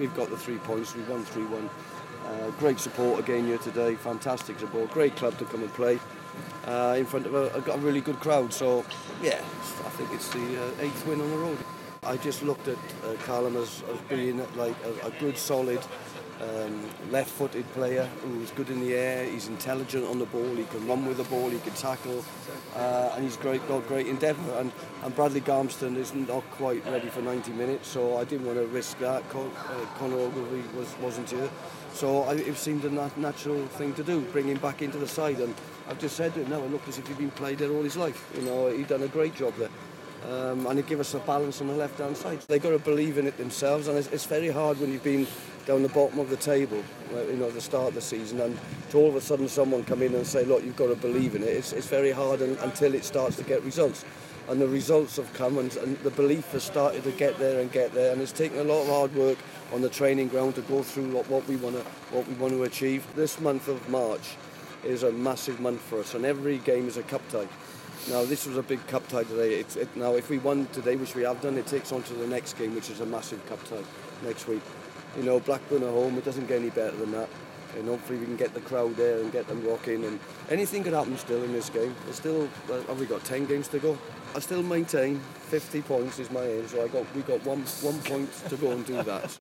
we've got the 3 points. We've won 3-1. Great support again here today. Fantastic support. Great club to come and play in front of a really good crowd. So, yeah, I think it's the 8th win on the road. I just looked at Callum as being like a good, solid, left-footed player who's good in the air. He's intelligent on the ball. He can run with the ball. He can tackle, and he's got great endeavour. And Bradley Garmston is not quite ready for 90 minutes, so I didn't want to risk that. Conor Ogilvie wasn't here, so it seemed a natural thing to do, bring him back into the side. And I've just said to him, no, it looked as if he'd been played there all his life. You know, he'd done a great job there. And it gave us a balance on the left-hand side. They've got to believe in it themselves, and it's very hard when you've been down the bottom of the table, you know, at the start of the season, and to all of a sudden someone come in and say, look, you've got to believe in it. It's very hard until it starts to get results. And the results have come, and the belief has started to get there, and it's taken a lot of hard work on the training ground to go through what we want to achieve. This month of March is a massive month for us, and every game is a cup tie. Now, this was a big cup tie today. Now, if we won today, which we have done, it takes on to the next game, which is a massive cup tie next week. You know, Blackburn at home, it doesn't get any better than that. And hopefully we can get the crowd there and get them rocking. And anything could happen still in this game. There's still, have we got 10 games to go? I still maintain 50 points is my aim, so we got one point to go and do that.